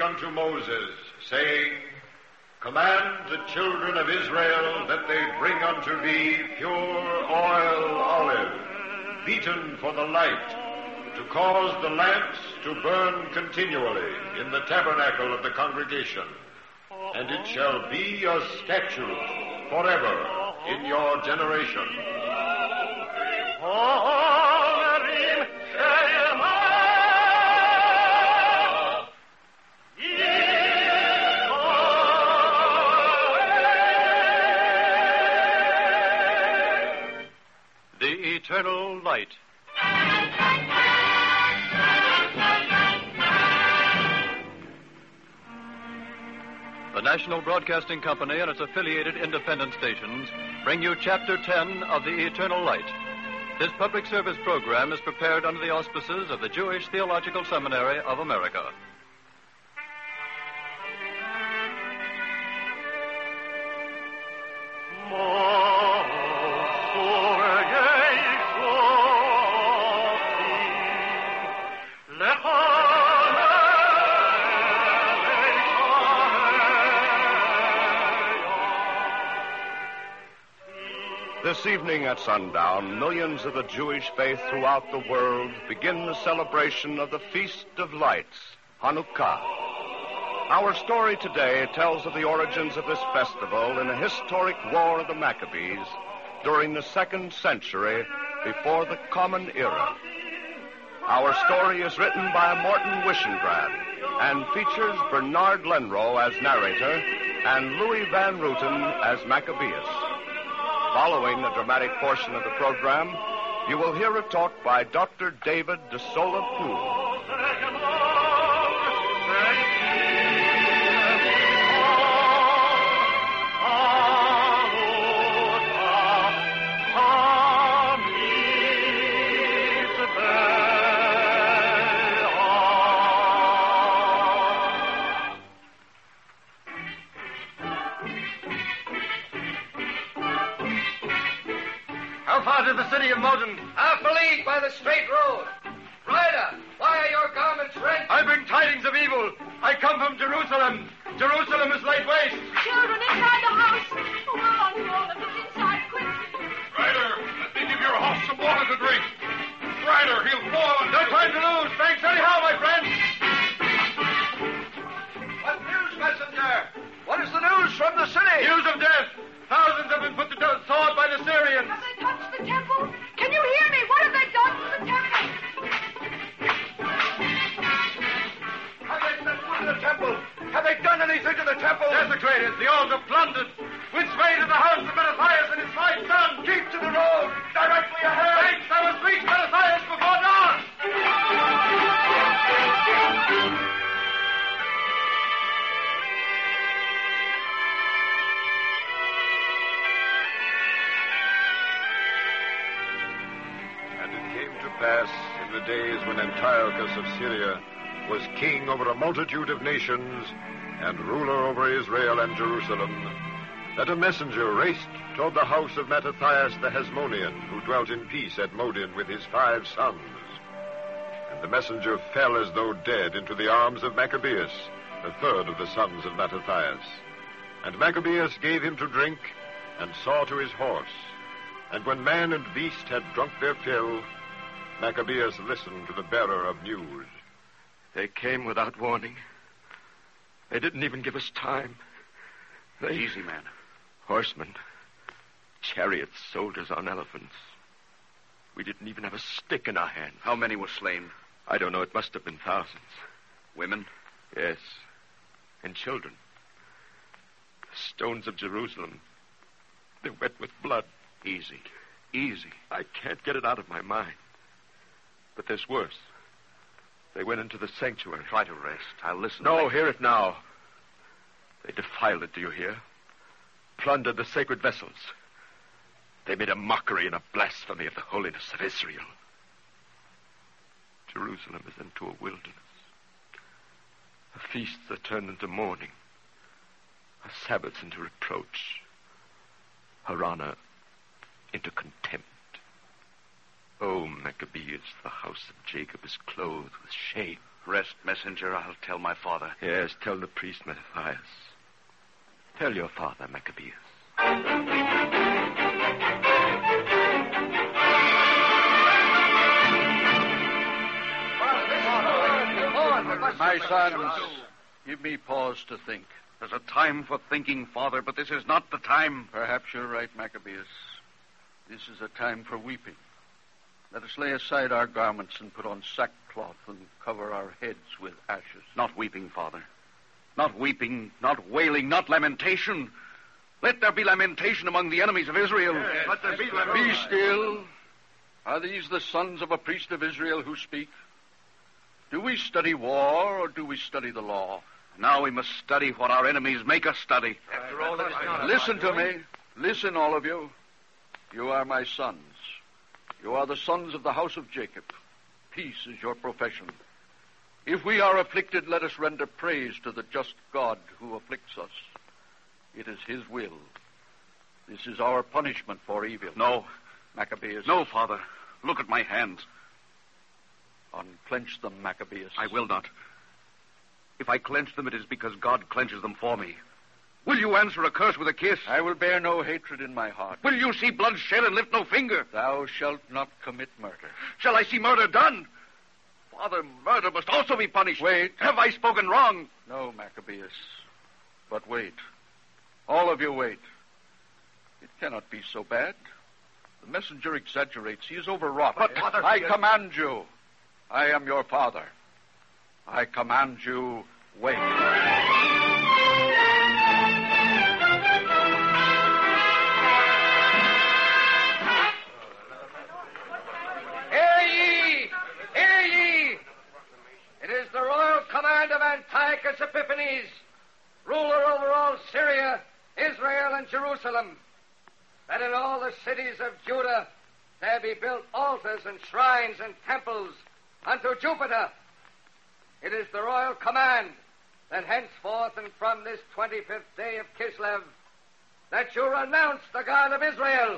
spake unto Moses, saying, Command the children of Israel that they bring unto thee pure oil olive, beaten for the light, to cause the lamps to burn continually in the tabernacle of the congregation. And it shall be a statute forever in your generation. The Eternal Light. The National Broadcasting Company and its affiliated independent stations bring you Chapter 10 of The Eternal Light. This public service program is prepared under the auspices of the Jewish Theological Seminary of America. This evening at sundown, millions of the Jewish faith throughout the world begin the celebration of the Feast of Lights, Hanukkah. Our story today tells of the origins of this festival in a historic war of the Maccabees during the 2nd century before the Common Era. Our story is written by Morton Wishengrad and features Bernard Lenrow as narrator and Louis Van Rooten as Maccabeus. Following the dramatic portion of the program, you will hear a talk by Dr. David de Sola Poole. To the city of Modin. Half a league by the straight road. Rider, why are your garments rent? I bring tidings of evil. I come from Jerusalem. Jerusalem is laid waste. Children inside the house. Oh, we're wanting all of us inside, quick. Rider, let me give your horse some water to drink. Rider, he'll fall. No time to lose. Thanks anyhow, my friend. What news, messenger? What is the news from the city? News of death. Thousands have been put to sword by the Syrians. Have they touched the temple? Can you hear me? What have they done to the temple? Have they set foot in the temple? Have they done anything to the temple? Desecrated, the altar plundered. Which way to the house of Mattathias and his 5 sons? Keep to the road, directly ahead. Thanks, I must reach Mattathias before dawn. Pass in the days when Antiochus of Syria was king over a multitude of nations and ruler over Israel and Jerusalem, that a messenger raced toward the house of Mattathias the Hasmonean, who dwelt in peace at Modin with his 5 sons. And the messenger fell as though dead into the arms of Maccabeus, the 3rd of the sons of Mattathias. And Maccabeus gave him to drink and saw to his horse. And when man and beast had drunk their fill, Maccabeus listened to the bearer of news. They came without warning. They didn't even give us time. Easy, man. Horsemen, chariots, soldiers on elephants. We didn't even have a stick in our hands. How many were slain? I don't know. It must have been thousands. Women? Yes. And children. The stones of Jerusalem, they're wet with blood. Easy. Easy. I can't get it out of my mind. But there's worse. They went into the sanctuary. Try to rest. I'll listen. No, hear it now. They defiled it, do you hear? Plundered the sacred vessels. They made a mockery and a blasphemy of the holiness of Israel. Jerusalem is into a wilderness. A feast that turned into mourning. A Sabbath into reproach. Her honor into contempt. Oh, Maccabeus, the house of Jacob is clothed with shame. Rest, messenger. I'll tell my father. Yes, tell the priest, Mattathias. Tell your father, Maccabeus. My sons, give me pause to think. There's a time for thinking, Father, but this is not the time. Perhaps you're right, Maccabeus. This is a time for weeping. Let us lay aside our garments and put on sackcloth and cover our heads with ashes. Not weeping, Father. Not weeping, not wailing, not lamentation. Let there be lamentation among the enemies of Israel. Yes, let there be Be still. Are these the sons of a priest of Israel who speak? Do we study war or do we study the law? Now we must study what our enemies make us study. After all, it's not Listen to me. Listen, all of you. You are my sons. You are the sons of the house of Jacob. Peace is your profession. If we are afflicted, let us render praise to the just God who afflicts us. It is his will. This is our punishment for evil. No. Maccabeus. No, Father. Look at my hands. Unclench them, Maccabeus. I will not. If I clench them, it is because God clenches them for me. Will you answer a curse with a kiss? I will bear no hatred in my heart. Will you see blood shed and lift no finger? Thou shalt not commit murder. Shall I see murder done? Father, murder must also be punished. Wait. Have I spoken wrong? No, Maccabeus. But wait. All of you wait. It cannot be so bad. The messenger exaggerates. He is overwrought. But, Father, I command you. I am your father. I command you, wait. Hear ye! Hear ye! It is the royal command of Antiochus Epiphanes, ruler over all Syria, Israel, and Jerusalem, that in all the cities of Judah there be built altars and shrines and temples unto Jupiter. It is the royal command that henceforth and from this 25th day of Kislev that you renounce the God of Israel.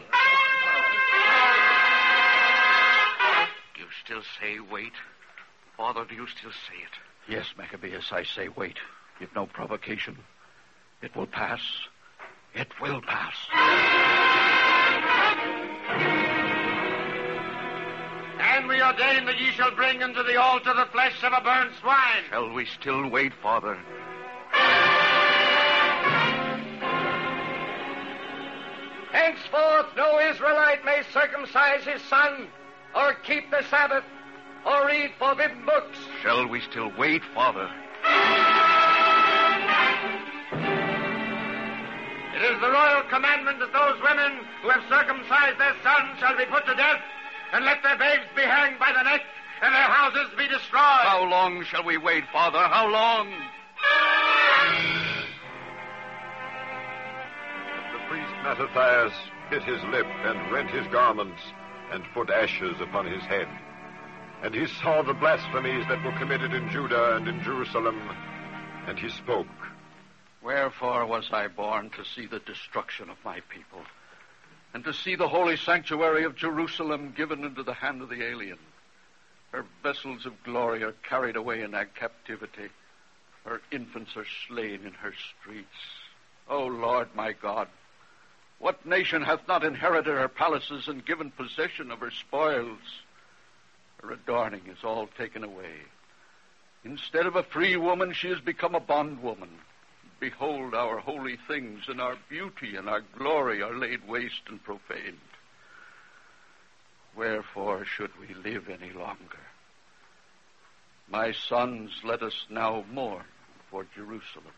Do you still say wait? Father, do you still say it? Yes, Maccabeus, I say wait. Give no provocation. It will pass. It will pass. And we ordain that ye shall bring unto the altar the flesh of a burnt swine. Shall we still wait, Father? Henceforth no Israelite may circumcise his son, or keep the Sabbath, or read forbidden books. Shall we still wait, Father? It is the royal commandment that those women who have circumcised their sons shall be put to death, and let their babes be hanged by the neck, and their houses be destroyed. How long shall we wait, Father? How long? The priest Mattathias bit his lip and rent his garments and put ashes upon his head. And he saw the blasphemies that were committed in Judah and in Jerusalem, and he spoke. Wherefore was I born to see the destruction of my people, and to see the holy sanctuary of Jerusalem given into the hand of the alien? Her vessels of glory are carried away in that captivity. Her infants are slain in her streets. O Lord my God, what nation hath not inherited her palaces and given possession of her spoils? Her adorning is all taken away. Instead of a free woman, she has become a bondwoman. Behold, our holy things and our beauty and our glory are laid waste and profaned. Wherefore should we live any longer? My sons, let us now mourn for Jerusalem.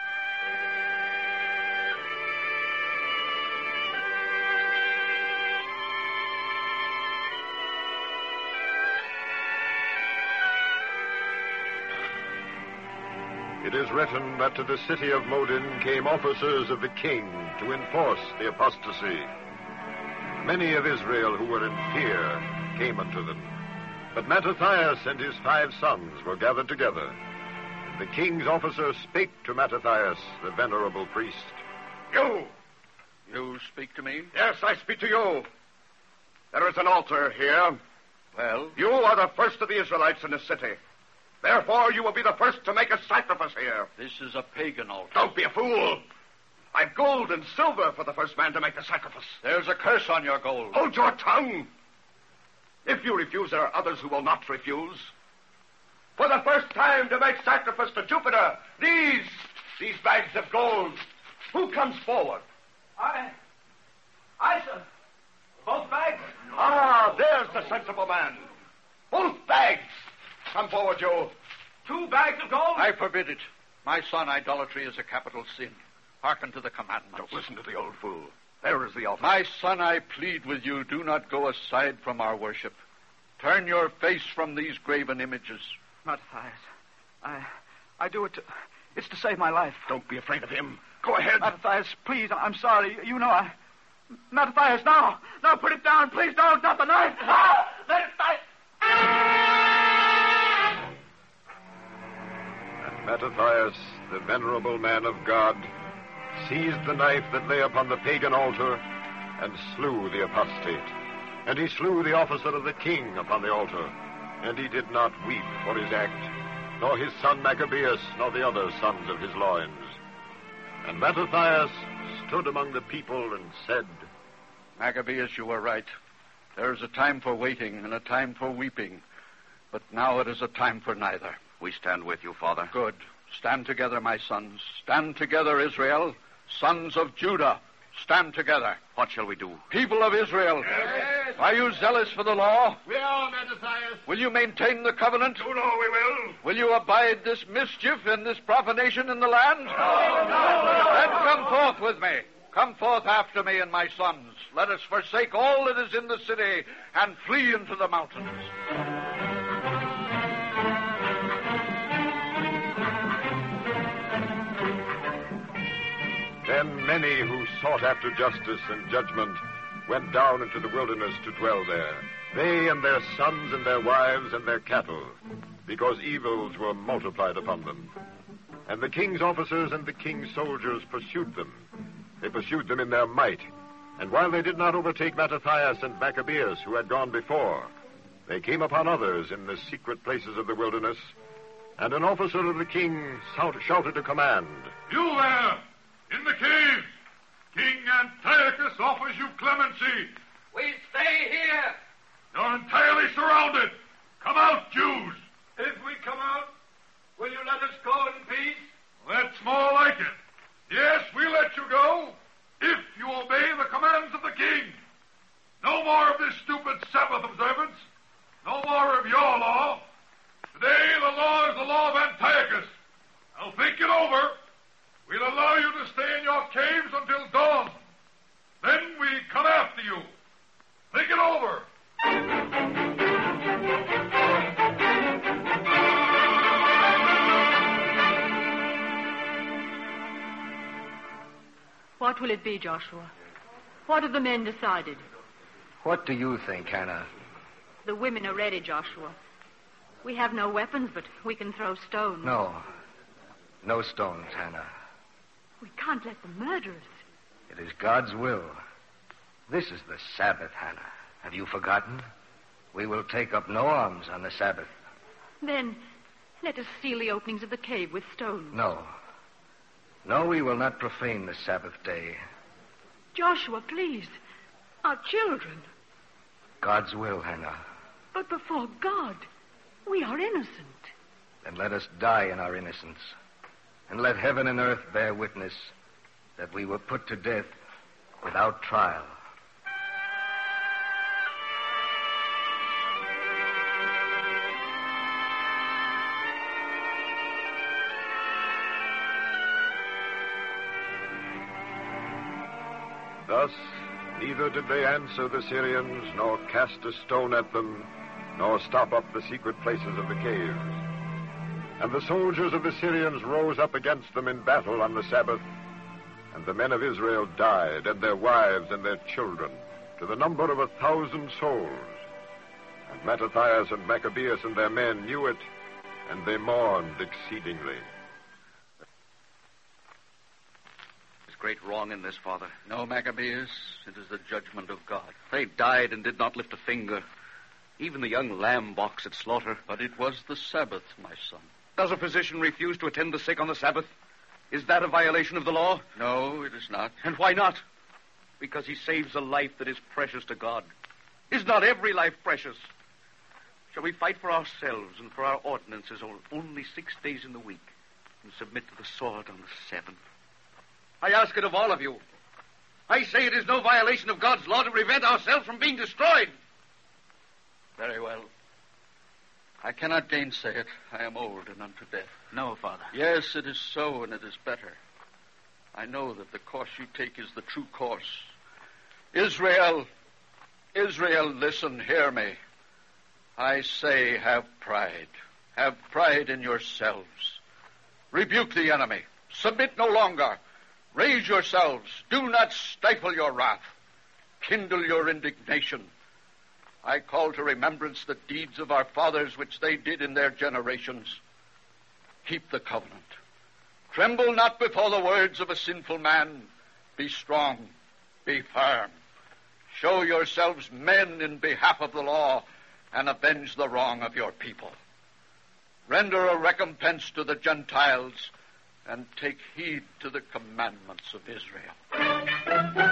It is written that to the city of Modin came officers of the king to enforce the apostasy. Many of Israel who were in fear came unto them. But Mattathias and his 5 sons were gathered together. And the king's officer spake to Mattathias, the venerable priest. You speak to me? Yes, I speak to you. There is an altar here. Well? You are the first of the Israelites in the city. Therefore, you will be the first to make a sacrifice here. This is a pagan altar. Don't be a fool. I've gold and silver for the first man to make the sacrifice. There's a curse on your gold. Hold your tongue. If you refuse, there are others who will not refuse. For the first time to make sacrifice to Jupiter, these bags of gold. Who comes forward? I, sir. Both bags. Ah, there's the sensible man. Both bags. Come forward, you. 2 bags of gold? I forbid it. My son, idolatry is a capital sin. Hearken to the commandments. Don't listen to the old fool. There is the altar. My son, I plead with you, do not go aside from our worship. Turn your face from these graven images. Mattathias, I do it it's to save my life. Don't be afraid of him. Go ahead. Mattathias, please, I'm sorry. You know Mattathias, no, put it down. Please don't. Not the knife. Let it die. And Mattathias, the venerable man of God, seized the knife that lay upon the pagan altar and slew the apostate. And he slew the officer of the king upon the altar. And he did not weep for his act, nor his son Maccabeus, nor the other sons of his loins. And Mattathias stood among the people and said, Maccabeus, you were right. There is a time for waiting and a time for weeping. But now it is a time for neither. We stand with you, Father. Good. Stand together, my sons. Stand together, Israel. Sons of Judah, stand together. What shall we do? People of Israel, Yes. Are you zealous for the law? We are, Mattathias. Will you maintain the covenant? You know we will. Will you abide this mischief and this profanation in the land? Then come forth with me. Come forth after me and my sons. Let us forsake all that is in the city and flee into the mountains. Then many who sought after justice and judgment went down into the wilderness to dwell there, they and their sons and their wives and their cattle, because evils were multiplied upon them. And the king's officers and the king's soldiers pursued them. They pursued them in their might, and while they did not overtake Mattathias and Maccabeus, who had gone before, they came upon others in the secret places of the wilderness, and an officer of the king shouted a command. You there, in the cave, King Antiochus offers you clemency. We stay here. You're entirely surrounded. Come out, Jews. If we come out, will you let us go in peace? That's more like it. Yes, we'll let you go if you obey the commands of the king. No more of this stupid Sabbath observance. No more of your law. Today, the law is the law of Antiochus. Now think it over. We'll allow you to stay in your caves until dawn. Then we come after you. Think it over. What will it be, Joshua? What have the men decided? What do you think, Hannah? The women are ready, Joshua. We have no weapons, but we can throw stones. No stones, Hannah. We can't let them murder us. It is God's will. This is the Sabbath, Hannah. Have you forgotten? We will take up no arms on the Sabbath. Then let us seal the openings of the cave with stones. No, we will not profane the Sabbath day. Joshua, please. Our children. God's will, Hannah. But before God, we are innocent. Then let us die in our innocence. And let heaven and earth bear witness that we were put to death without trial. Thus, neither did they answer the Syrians, nor cast a stone at them, nor stop up the secret places of the caves. And the soldiers of the Syrians rose up against them in battle on the Sabbath, and the men of Israel died, and their wives and their children, to the number of 1,000 souls. And Mattathias and Maccabeus and their men knew it, and they mourned exceedingly. There's great wrong in this, Father. No, Maccabeus, it is the judgment of God. They died and did not lift a finger. Even the young lamb balks at slaughter. But it was the Sabbath, my son. Does a physician refuse to attend the sick on the Sabbath? Is that a violation of the law? No, it is not. And why not? Because he saves a life that is precious to God. Is not every life precious? Shall we fight for ourselves and for our ordinances only 6 days in the week and submit to the sword on the 7th? I ask it of all of you. I say it is no violation of God's law to prevent ourselves from being destroyed. Very well. I cannot gainsay it. I am old and unto death. No, Father. Yes, it is so, and it is better. I know that the course you take is the true course. Israel, listen, hear me. I say, have pride. Have pride in yourselves. Rebuke the enemy. Submit no longer. Raise yourselves. Do not stifle your wrath. Kindle your indignation. I call to remembrance the deeds of our fathers which they did in their generations. Keep the covenant. Tremble not before the words of a sinful man. Be strong. Be firm. Show yourselves men in behalf of the law and avenge the wrong of your people. Render a recompense to the Gentiles and take heed to the commandments of Israel.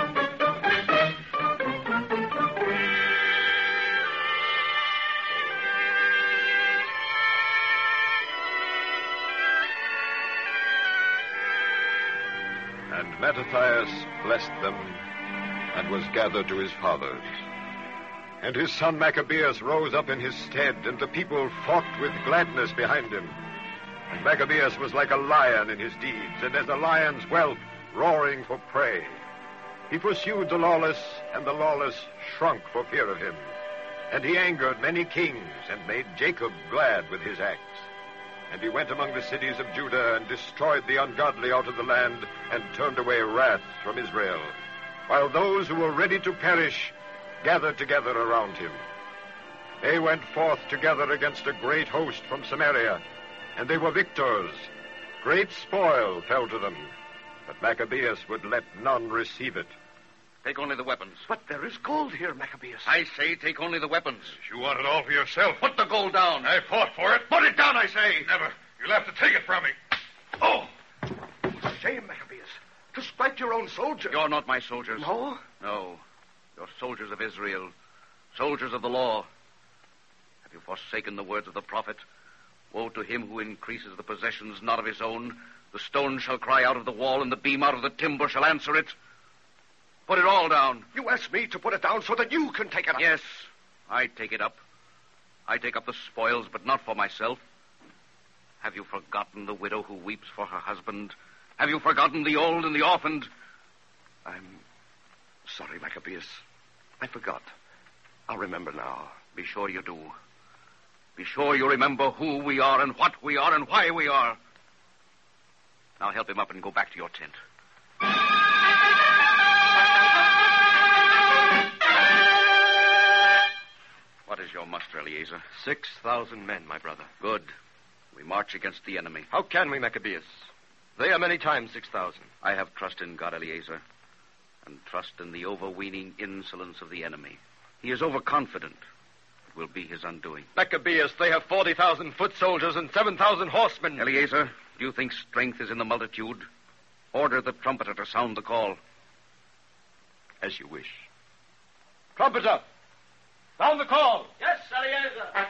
And Mattathias blessed them and was gathered to his fathers. And his son Maccabeus rose up in his stead, and the people fought with gladness behind him. And Maccabeus was like a lion in his deeds, and as a lion's whelp roaring for prey. He pursued the lawless, and the lawless shrunk for fear of him. And he angered many kings, and made Jacob glad with his acts. And he went among the cities of Judah, and destroyed the ungodly out of the land, and turned away wrath from Israel, while those who were ready to perish gathered together around him. They went forth together against a great host from Samaria, and they were victors. Great spoil fell to them, but Maccabeus would let none receive it. Take only the weapons. But there is gold here, Maccabeus. I say take only the weapons. You want it all for yourself. Put the gold down. I fought for it. Put it down, I say. Never. You'll have to take it from me. Oh! Shame, Maccabeus. To strike your own soldiers. You're not my soldiers. No? No. You're soldiers of Israel. Soldiers of the law. Have you forsaken the words of the prophet? Woe to him who increases the possessions not of his own. The stone shall cry out of the wall, and the beam out of the timber shall answer it. Put it all down. You asked me to put it down so that you can take it up. Yes, I take it up. I take up the spoils, but not for myself. Have you forgotten the widow who weeps for her husband? Have you forgotten the old and the orphaned? I'm sorry, Maccabeus. I forgot. I'll remember now. Be sure you do. Be sure you remember who we are and what we are and why we are. Now help him up and go back to your tent. What is your muster, Eleazar? 6,000 men, my brother. Good. We march against the enemy. How can we, Maccabeus? They are many times 6,000. I have trust in God, Eleazar, and trust in the overweening insolence of the enemy. He is overconfident. It will be his undoing. Maccabeus, they have 40,000 foot soldiers and 7,000 horsemen. Eleazar, do you think strength is in the multitude? Order the trumpeter to sound the call. As you wish. Trumpeter, sound the call. Yes, Eleazar.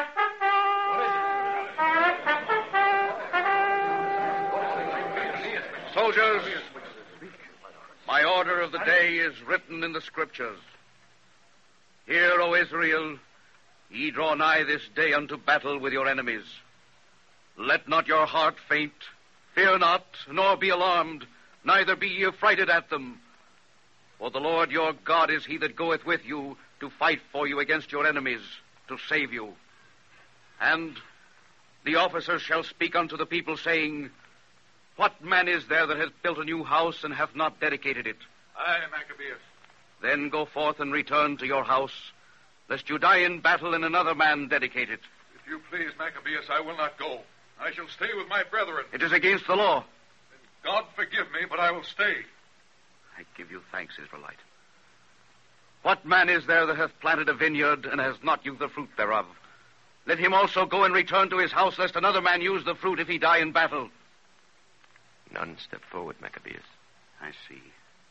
Soldiers, my order of the day is written in the Scriptures. Hear, O Israel, ye draw nigh this day unto battle with your enemies. Let not your heart faint, fear not, nor be alarmed, neither be ye affrighted at them. For the Lord your God is he that goeth with you to fight for you against your enemies, to save you. And the officers shall speak unto the people, saying, What man is there that hath built a new house and hath not dedicated it? Aye, Maccabeus. Then go forth and return to your house, lest you die in battle and another man dedicate it. If you please, Maccabeus, I will not go. I shall stay with my brethren. It is against the law. God forgive me, but I will stay. I give you thanks, Israelite. What man is there that hath planted a vineyard and has not used the fruit thereof? Let him also go and return to his house, lest another man use the fruit if he die in battle. None step forward, Maccabeus. I see.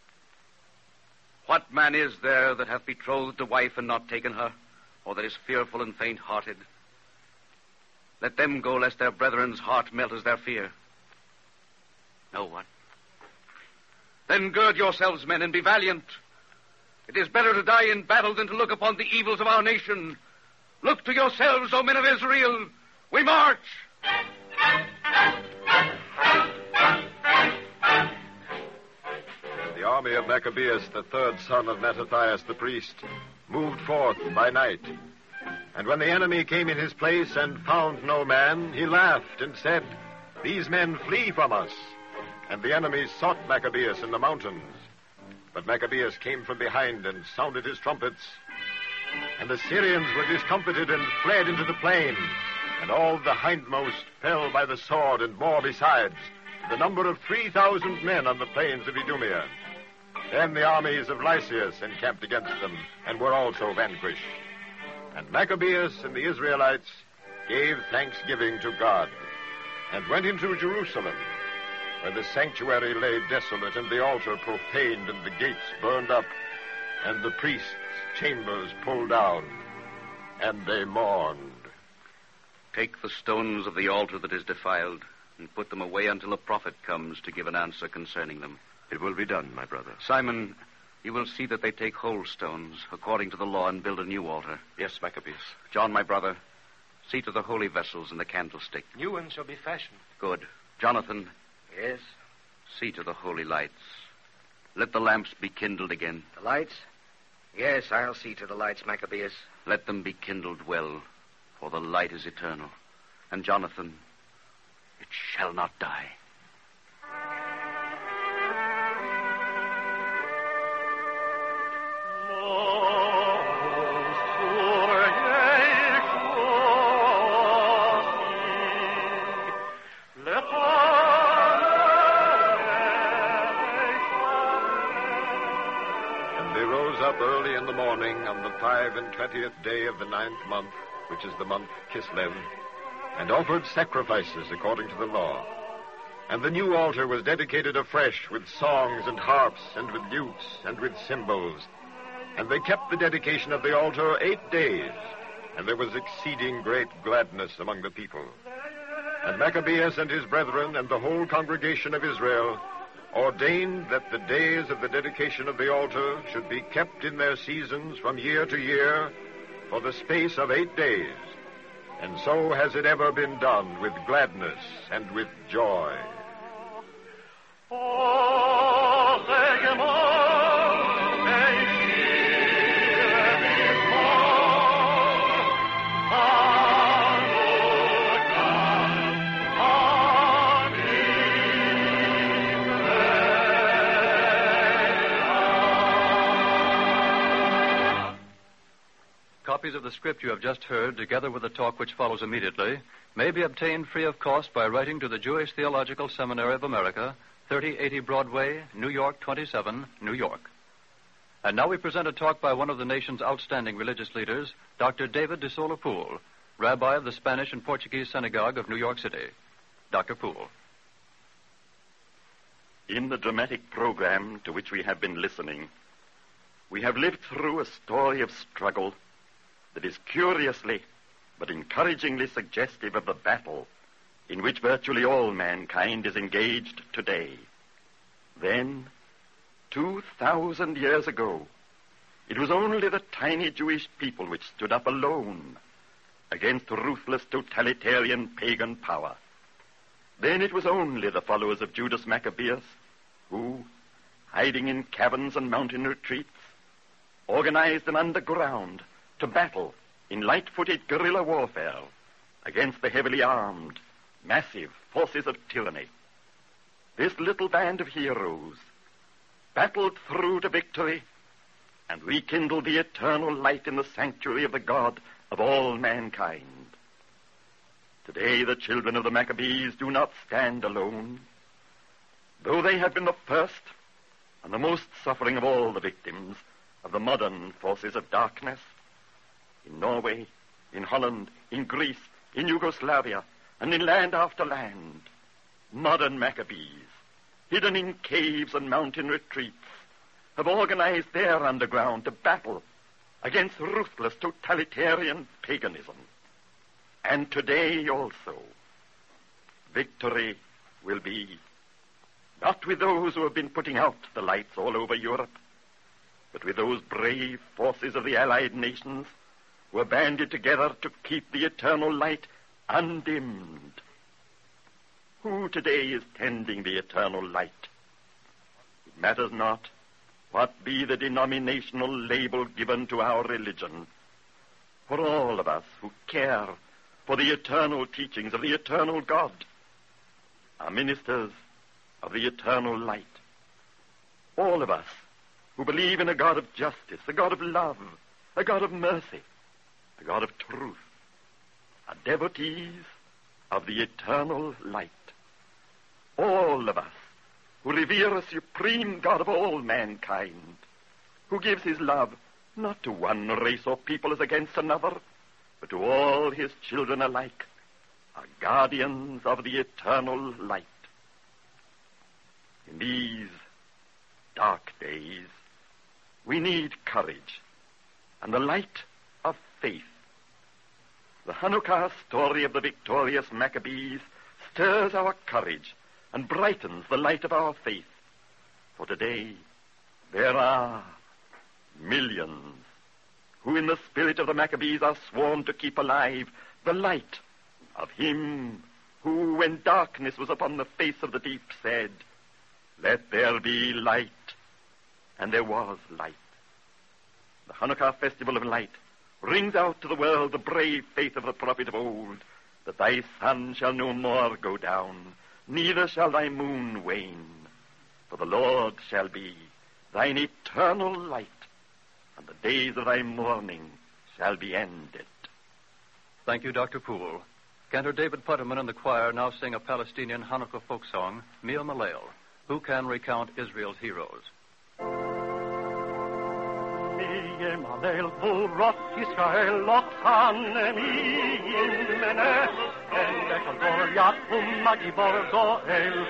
What man is there that hath betrothed a wife and not taken her, or that is fearful and faint-hearted? Let them go, lest their brethren's heart melt as their fear. No one. Then gird yourselves, men, and be valiant. It is better to die in battle than to look upon the evils of our nation. Look to yourselves, O men of Israel. We march! The army of Maccabeus, the third son of Mattathias the priest, moved forth by night. And when the enemy came in his place and found no man, he laughed and said, "These men flee from us." And the enemy sought Maccabeus in the mountains. But Maccabeus came from behind and sounded his trumpets. And the Syrians were discomfited and fled into the plain. And all the hindmost fell by the sword and more besides, the number of 3,000 men on the plains of Idumea. Then the armies of Lysias encamped against them and were also vanquished. And Maccabeus and the Israelites gave thanksgiving to God and went into Jerusalem, where the sanctuary lay desolate and the altar profaned and the gates burned up and the priests' chambers pulled down, and they mourned. Take the stones of the altar that is defiled and put them away until a prophet comes to give an answer concerning them. It will be done, my brother. Simon, you will see that they take whole stones according to the law and build a new altar. Yes, Maccabeus. John, my brother, see to the holy vessels and the candlestick. New ones shall be fashioned. Good. Jonathan. Yes? See to the holy lights. Let the lamps be kindled again. The lights? Yes, I'll see to the lights, Maccabeus. Let them be kindled well, for the light is eternal. And Jonathan, it shall not die. Early in the morning on the 25th day of the 9th month, which is the month Kislev, and offered sacrifices according to the law. And the new altar was dedicated afresh with songs and harps and with lutes and with cymbals. And they kept the dedication of the altar 8 days, and there was exceeding great gladness among the people. And Maccabeus and his brethren and the whole congregation of Israel ordained that the days of the dedication of the altar should be kept in their seasons from year to year for the space of 8 days. And so has it ever been done with gladness and with joy. Copies of the script you have just heard, together with the talk which follows immediately, may be obtained free of cost by writing to the Jewish Theological Seminary of America, 3080 Broadway, New York 27, New York. And now we present a talk by one of the nation's outstanding religious leaders, Dr. David de Sola Poole, Rabbi of the Spanish and Portuguese Synagogue of New York City. Dr. Poole. In the dramatic program to which we have been listening, we have lived through a story of struggle that is curiously but encouragingly suggestive of the battle in which virtually all mankind is engaged today. Then, 2,000 years ago, it was only the tiny Jewish people which stood up alone against ruthless totalitarian pagan power. Then it was only the followers of Judas Maccabeus who, hiding in caverns and mountain retreats, organized an underground to battle in light-footed guerrilla warfare against the heavily armed, massive forces of tyranny. This little band of heroes battled through to victory and rekindled the eternal light in the sanctuary of the God of all mankind. Today, the children of the Maccabees do not stand alone. Though they have been the first and the most suffering of all the victims of the modern forces of darkness. In Norway, in Holland, in Greece, in Yugoslavia, and in land after land, modern Maccabees, hidden in caves and mountain retreats, have organized their underground to battle against ruthless totalitarian paganism. And today also, victory will be not with those who have been putting out the lights all over Europe, but with those brave forces of the Allied nations who are banded together to keep the eternal light undimmed. Who today is tending the eternal light? It matters not what be the denominational label given to our religion. For all of us who care for the eternal teachings of the eternal God are ministers of the eternal light. All of us who believe in a God of justice, a God of love, a God of mercy, a God of truth, are devotees of the eternal light. All of us who revere a supreme God of all mankind, who gives his love not to one race or people as against another, but to all his children alike, are guardians of the eternal light. In these dark days, we need courage and the light of faith. The Hanukkah story of the victorious Maccabees stirs our courage and brightens the light of our faith. For today, there are millions who in the spirit of the Maccabees are sworn to keep alive the light of him who, when darkness was upon the face of the deep, said, "Let there be light," and there was light. The Hanukkah festival of light rings out to the world the brave faith of the prophet of old, that thy sun shall no more go down, neither shall thy moon wane, for the Lord shall be thine eternal light, and the days of thy mourning shall be ended. Thank you, Dr. Poole. Cantor David Putterman and the choir now sing a Palestinian Hanukkah folk song, Mia Malel. Who can recount Israel's heroes? Mia Malel Burot Yisrael Lochane Mimene En Echador Yakum Magibor Goel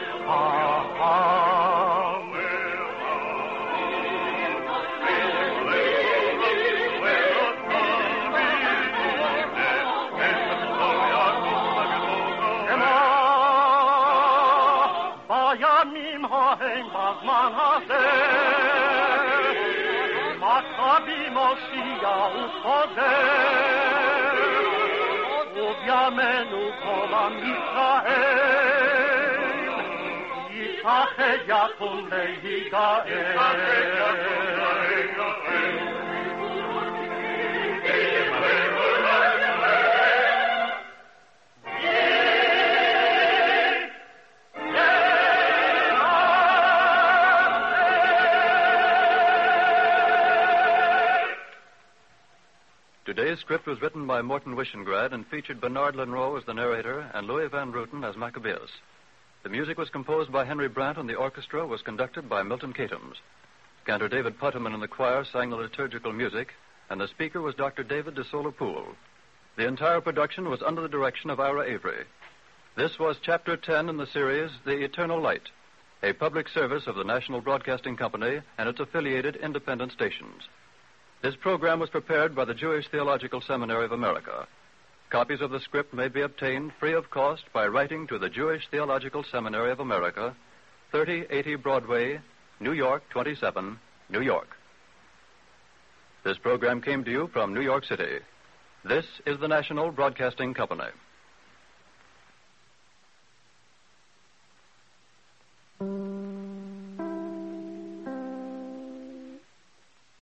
Bayamim Haim Bagman Hazer Maccabi Moshia Ufozer Uvyamenu Kolam Yisrael Yitached Yakum Lehigael Today's script was written by Morton Wishengrad and featured Bernard Lenroe as the narrator and Louis Van Rooten as Maccabeus. The music was composed by Henry Brandt and the orchestra was conducted by Milton Catums. Cantor David Putterman and the choir sang the liturgical music, and the speaker was Dr. David de Sola Poole. The entire production was under the direction of Ira Avery. This was Chapter 10 in the series, The Eternal Light, a public service of the National Broadcasting Company and its affiliated independent stations. This program was prepared by the Jewish Theological Seminary of America. Copies of the script may be obtained free of cost by writing to the Jewish Theological Seminary of America, 3080 Broadway, New York 27, New York. This program came to you from New York City. This is the National Broadcasting Company.